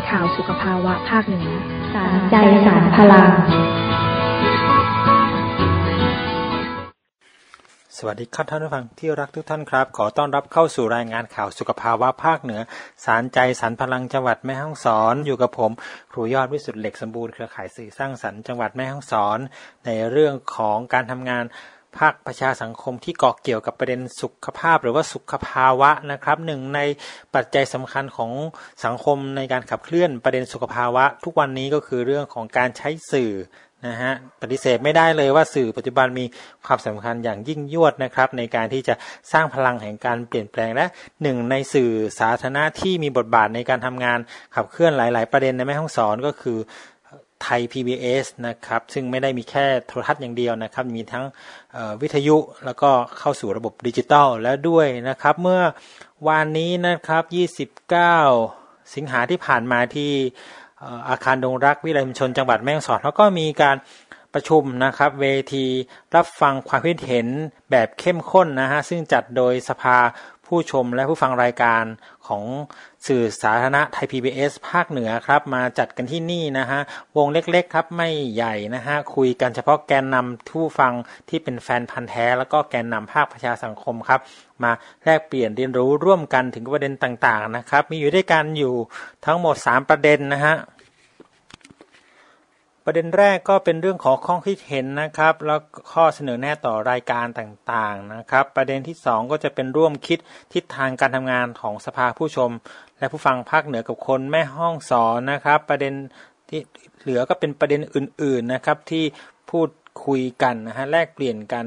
ข่าวสุขภาวะภาคเหนือสารใจสารพลังสวัสดีครับท่านผู้ฟังที่รักทุกท่านครับขอต้อนรับเข้าสู่รายงานข่าวสุขภาวะภาคเหนือสารใจสารพลังจังหวัดแม่ฮ่องสอนอยู่กับผมครูยอดวิสุทธิ์เหล็กสมบูรณ์เครือข่ายสื่อสร้างสรรค์จังหวัดแม่ฮ่องสอนในเรื่องของการทำงานภาคประชาสังคมที่เกาะเกี่ยวกับประเด็นสุขภาพหรือว่าสุขภาวะนะครับหนึ่งในปัจจัยสำคัญของสังคมในการขับเคลื่อนประเด็นสุขภาวะทุกวันนี้ก็คือเรื่องของการใช้สื่อนะฮะปฏิเสธไม่ได้เลยว่าสื่อปัจจุบันมีความสำคัญอย่างยิ่งยวดนะครับในการที่จะสร้างพลังแห่งการเปลี่ยนแปลงและหนึ่งในสื่อสาธารณะที่มีบทบาทในการทำงานขับเคลื่อนหลายๆประเด็นในแม่ฮ่องสอนก็คือไทย PBS นะครับซึ่งไม่ได้มีแค่โทรทัศน์อย่างเดียวนะครับมีทั้งวิทยุแล้วก็เข้าสู่ระบบดิจิตอลแล้วด้วยนะครับเมื่อวานนี้นะครับ29สิงหาที่ผ่านมาที่อาคารดงรักวิทยาลัยชุมชนจังหวัดแม่ฮ่องสอนเขาก็มีการประชุมนะครับเวทีรับฟังความคิดเห็นแบบเข้มข้นนะฮะซึ่งจัดโดยสภาผู้ชมและผู้ฟังรายการของสื่อสาธารณะไทย PBS ภาคเหนือครับมาจัดกันที่นี่นะฮะวงเล็กๆครับไม่ใหญ่นะฮะคุยกันเฉพาะแกนนำผู้ฟังที่เป็นแฟนพันธุ์แท้แล้วก็แกนนำภาคประชาสังคมครับมาแลกเปลี่ยนเรียนรู้ร่วมกันถึงประเด็นต่างๆนะครับมีอยู่ด้วยกันอยู่ทั้งหมด3ประเด็นนะฮะประเด็นแรกก็เป็นเรื่องของข้อคิดเห็นนะครับแล้วข้อเสนอแนะต่อรายการต่างๆนะครับประเด็นที่2ก็จะเป็นร่วมคิดทิศทางการทำงานของสภาผู้ชมและผู้ฟังภาคเหนือกับคนแม่ฮ่องสอนนะครับประเด็นที่เหลือก็เป็นประเด็นอื่นๆนะครับที่พูดคุยกันนะฮะแลกเปลี่ยนกัน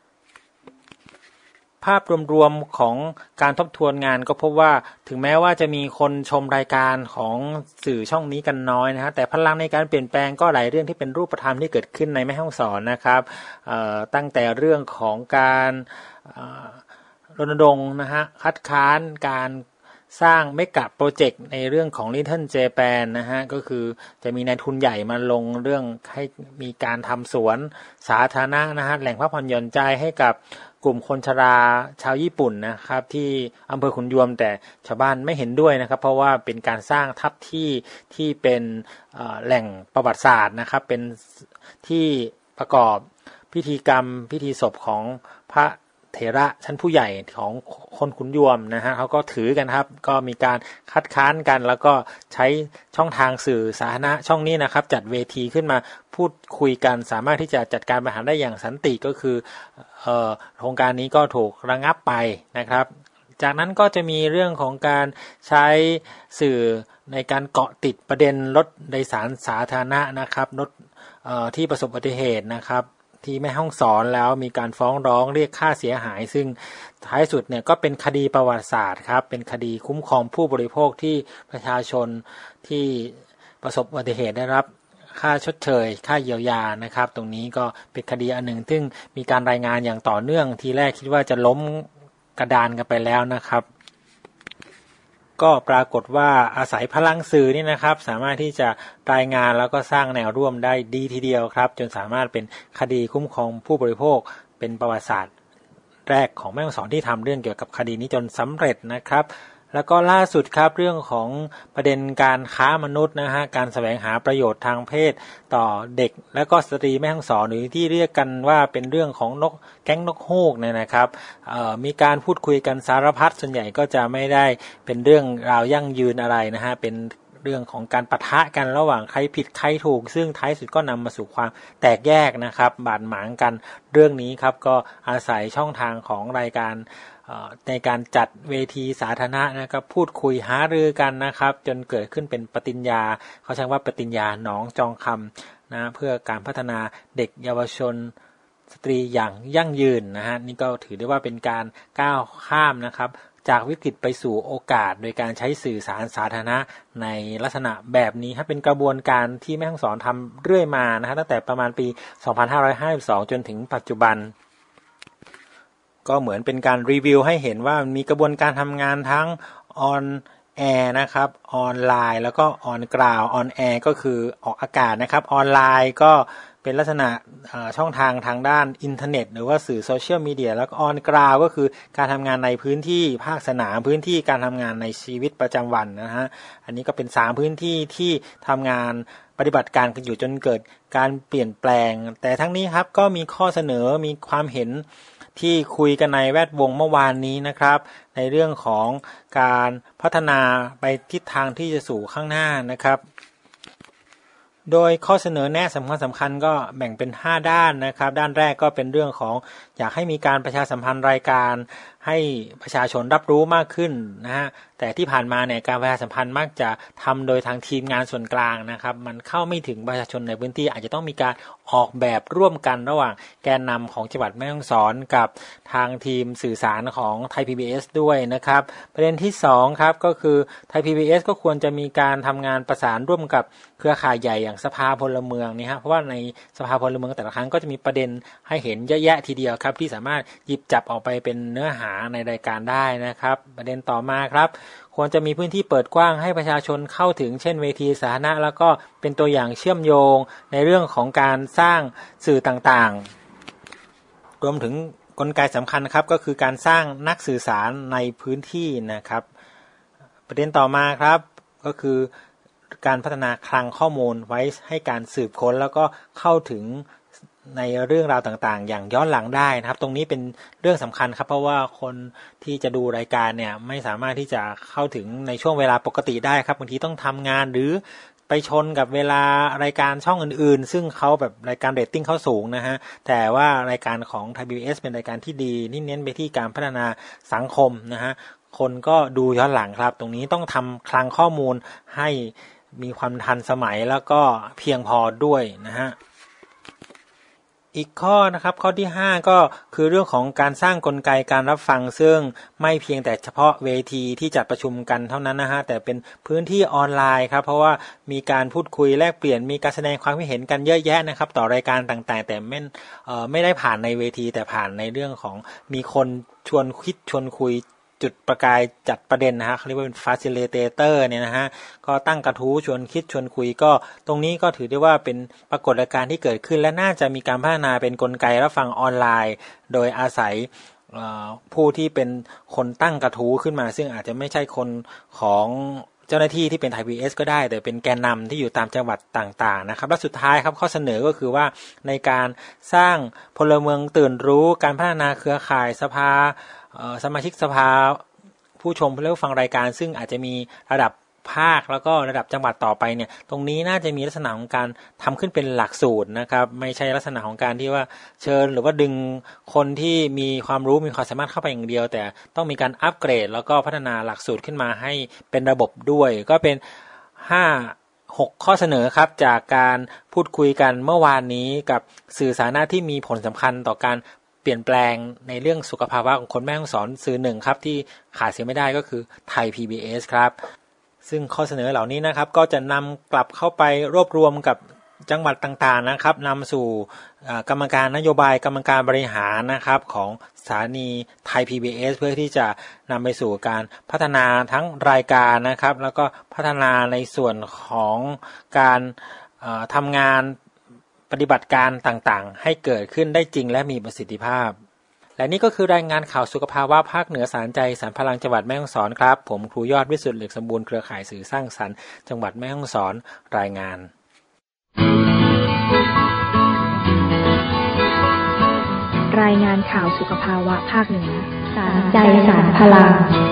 ภาพรวมๆของการทบทวนงานก็พบว่าถึงแม้ว่าจะมีคนชมรายการของสื่อช่องนี้กันน้อยนะฮะแต่พลังในการเปลี่ยนแปลงก็หลายเรื่องที่เป็นรูปธรรมที่เกิดขึ้นในแม่ฮ่องสอนนะครับตั้งแต่เรื่องของการรณรงค์นะฮะคัดค้านการสร้างเมกะโปรเจกต์ในเรื่องของ Little Japan นะฮะก็คือจะมีนายทุนใหญ่มาลงเรื่องให้มีการทำสวนสาธารณะนะฮะแหล่งพักผ่อนหย่อนใจให้กับกลุ่มคนชราชาวญี่ปุ่นนะครับที่อำเภอขุนยวมแต่ชาวบ้านไม่เห็นด้วยนะครับเพราะว่าเป็นการสร้างทับที่เป็นแหล่งประวัติศาสตร์นะครับเป็นที่ประกอบพิธีกรรมพิธีศพของพระเถระชั้นผู้ใหญ่ของคนขุนยวมนะฮะเขาก็ถือกันครับก็มีการคัดค้านกันแล้วก็ใช้ช่องทางสื่อสาธารณะช่องนี้นะครับจัดเวทีขึ้นมาพูดคุยกันสามารถที่จะจัดการปัญหาได้อย่างสันติก็คือโครงการนี้ก็ถูกระงับไปนะครับจากนั้นก็จะมีเรื่องของการใช้สื่อในการเกาะติดประเด็นรถโดยสารสาธารณะนะครับรถที่ประสบอุบัติเหตุนะครับที่แม่ฮ่องสอนแล้วมีการฟ้องร้องเรียกค่าเสียหายซึ่งท้ายสุดเนี่ยก็เป็นคดีประวัติศาสตร์ครับเป็นคดีคุ้มครองผู้บริโภคที่ประชาชนที่ประสบอุบัติเหตุได้รับค่าชดเชยค่าเยียวยานะครับตรงนี้ก็เป็นคดีอันหนึ่งซึ่งมีการรายงานอย่างต่อเนื่องทีแรกคิดว่าจะล้มกระดานกันไปแล้วนะครับก็ปรากฏว่าอาศัยพลังสื่อนี่นะครับสามารถที่จะรายงานแล้วก็สร้างแนวร่วมได้ดีทีเดียวครับจนสามารถเป็นคดีคุ้มครองผู้บริโภคเป็นประวัติศาสตร์แรกของแม่ฮ่องสอนที่ทำเรื่องเกี่ยวกับคดีนี้จนสำเร็จนะครับแล้วก็ล่าสุดครับเรื่องของประเด็นการค้ามนุษย์นะฮะการแสวงหาประโยชน์ทางเพศต่อเด็กและก็สตรีแม่ฮ่องสอนหรือที่เรียกกันว่าเป็นเรื่องของแก๊งนกฮูกเนี่ยนะครับมีการพูดคุยกันสารพัดส่วนใหญ่ก็จะไม่ได้เป็นเรื่องราวยั่งยืนอะไรนะฮะเป็นเรื่องของการปะทะกันระหว่างใครผิดใครถูกซึ่งท้ายสุดก็นำมาสู่ความแตกแยกนะครับบาดหมางกันเรื่องนี้ครับก็อาศัยช่องทางของรายการในการจัดเวทีสาธารณะนะครับพูดคุยหารือกันนะครับจนเกิดขึ้นเป็นปฏิญญาเขาใช้ว่าปฏิญญาหนองจองคำนะเพื่อการพัฒนาเด็กเยาวชนสตรีอย่างยั่งยืนนะฮะนี่ก็ถือได้ว่าเป็นการก้าวข้ามนะครับจากวิกฤตไปสู่โอกาสโดยการใช้สื่อสารสาธารณะในลักษณะแบบนี้ครับเป็นกระบวนการที่แม่ฮ่องสอนทำเรื่อยมานะฮะตั้งแต่ประมาณปี2552จนถึงปัจจุบันก็เหมือนเป็นการรีวิวให้เห็นว่ามีกระบวนการทำงานทั้งออนแอร์นะครับออนไลน์แล้วก็ออนกราวออนแอร์ก็คือออกอากาศนะครับออนไลน์ก็เป็นลักษณะช่องทางทางด้านอินเทอร์เน็ตหรือว่าสื่อโซเชียลมีเดียแล้วก็ออนกราวก็คือการทำงานในพื้นที่ภาคสนามพื้นที่การทำงานในชีวิตประจำวันนะฮะอันนี้ก็เป็น3พื้นที่ที่ทำงานปฏิบัติการกันอยู่จนเกิดการเปลี่ยนแปลงแต่ทั้งนี้ครับก็มีข้อเสนอมีความเห็นที่คุยกันในแวดวงเมื่อวานนี้นะครับในเรื่องของการพัฒนาไปทิศทางที่จะสู่ข้างหน้านะครับโดยข้อเสนอแนะสำคัญก็แบ่งเป็น5ด้านนะครับด้านแรกก็เป็นเรื่องของอยากให้มีการประชาสัมพันธ์รายการให้ประชาชนรับรู้มากขึ้นนะฮะแต่ที่ผ่านมาเนี่ยการประชาสัมพันธ์มักจะทำโดยทางทีมงานส่วนกลางนะครับมันเข้าไม่ถึงประชาชนในพื้นที่อาจจะต้องมีการออกแบบร่วมกันระหว่างแกนนำของจังหวัดแม่ฮ่องสอนกับทางทีมสื่อสารของไทย PBS ด้วยนะครับประเด็นที่2ครับก็คือไทย PBS ก็ควรจะมีการทำงานประสานร่วมกับเครือข่ายใหญ่อย่างสภาพลเมืองนี่ฮะเพราะว่าในสภาพลเมืองแต่ละครั้งก็จะมีประเด็นให้เห็นเยอะแยะทีเดียวครับที่สามารถหยิบจับออกไปเป็นเนื้อหาในรายการได้นะครับประเด็นต่อมาครับควรจะมีพื้นที่เปิดกว้างให้ประชาชนเข้าถึงเช่นเวทีสาธารณะแล้วก็เป็นตัวอย่างเชื่อมโยงในเรื่องของการสร้างสื่อต่างๆรวมถึงกลไกสำคัญครับก็คือการสร้างนักสื่อสารในพื้นที่นะครับประเด็นต่อมาครับก็คือการพัฒนาคลังข้อมูลไว้ให้การสืบค้นแล้วก็เข้าถึงในเรื่องราวต่างๆอย่างย้อนหลังได้นะครับตรงนี้เป็นเรื่องสำคัญครับเพราะว่าคนที่จะดูรายการเนี่ยไม่สามารถที่จะเข้าถึงในช่วงเวลาปกติได้ครับบางทีต้องทำงานหรือไปชนกับเวลารายการช่องอื่นๆซึ่งเขาแบบรายการเรตติ้งเขาสูงนะฮะแต่ว่ารายการของไทย PBS เป็นรายการที่ดีนี่เน้นไปที่การพัฒนาสังคมนะฮะคนก็ดูย้อนหลังครับตรงนี้ต้องทำคลังข้อมูลให้มีความทันสมัยแล้วก็เพียงพอด้วยนะฮะอีกข้อนะครับข้อที่5ก็คือเรื่องของการสร้างกลไกการรับฟังซึ่งไม่เพียงแต่เฉพาะเวทีที่จัดประชุมกันเท่านั้นนะฮะแต่เป็นพื้นที่ออนไลน์ครับเพราะว่ามีการพูดคุยแลกเปลี่ยนมีการแสดงความคิดเห็นกันเยอะแยะนะครับต่อรายการต่างๆแต่ไม่ได้ผ่านในเวทีแต่ผ่านในเรื่องของมีคนชวนคิดชวนคุยจุดประกายจัดประเด็นนะฮะเขาเรียกว่าเป็น facilitator เนี่ยนะฮะก็ตั้งกระทู้ชวนคิดชวนคุยก็ตรงนี้ก็ถือได้ว่าเป็นปรากฏการณ์ที่เกิดขึ้นและน่าจะมีการพัฒนาเป็นกลไกรับฟังออนไลน์โดยอาศัยผู้ที่เป็นคนตั้งกระทู้ขึ้นมาซึ่งอาจจะไม่ใช่คนของเจ้าหน้าที่ที่เป็นไทย PBS ก็ได้แต่เป็นแกนนำที่อยู่ตามจังหวัดต่างๆนะครับและสุดท้ายครับข้อเสนอก็คือว่าในการสร้างพลเมืองตื่นรู้การพัฒนาเครือข่ายสภาสมาชิกสภาผู้ชมผู้ฟังรายการซึ่งอาจจะมีระดับภาคแล้วก็ระดับจังหวัดต่อไปเนี่ยตรงนี้น่าจะมีลักษณะของการทำขึ้นเป็นหลักสูตรนะครับไม่ใช่ลักษณะของการที่ว่าเชิญหรือว่าดึงคนที่มีความรู้มีความสามารถเข้าไปอย่างเดียวแต่ต้องมีการอัปเกรดแล้วก็พัฒนาหลักสูตรขึ้นมาให้เป็นระบบด้วยก็เป็น6 ข้อเสนอครับจากการพูดคุยกันเมื่อวานนี้กับสื่อสาธารณะที่มีผลสำคัญต่อการเปลี่ยนแปลงในเรื่องสุขภาวะของคนแม่ฮ่องสอนสื่อหนึ่งครับที่ขาดเสียไม่ได้ก็คือไทย PBS ครับซึ่งข้อเสนอเหล่านี้นะครับก็จะนำกลับเข้าไปรวบรวมกับจังหวัดต่างๆนะครับนำสู่กรรมการนโยบายกรรมการบริหารนะครับของสถานีไทย PBS เพื่อที่จะนำไปสู่การพัฒนาทั้งรายการนะครับแล้วก็พัฒนาในส่วนของการทำงานปฏิบัติการต่างๆให้เกิดขึ้นได้จริงและมีประสิทธิภาพและนี่ก็คือรายงานข่าวสุขภาวะภาคเหนือสารใจสารพลังจังหวัดแม่ฮ่องสอนครับผมครูยอดวิสุทธิ์เหล็กสมบูรณ์เครือข่ายสื่อสร้างสรรค์จังหวัดแม่ฮ่องสอนรายงานรายงานข่าวสุขภาวะภาคเหนือสารใจสารพลัง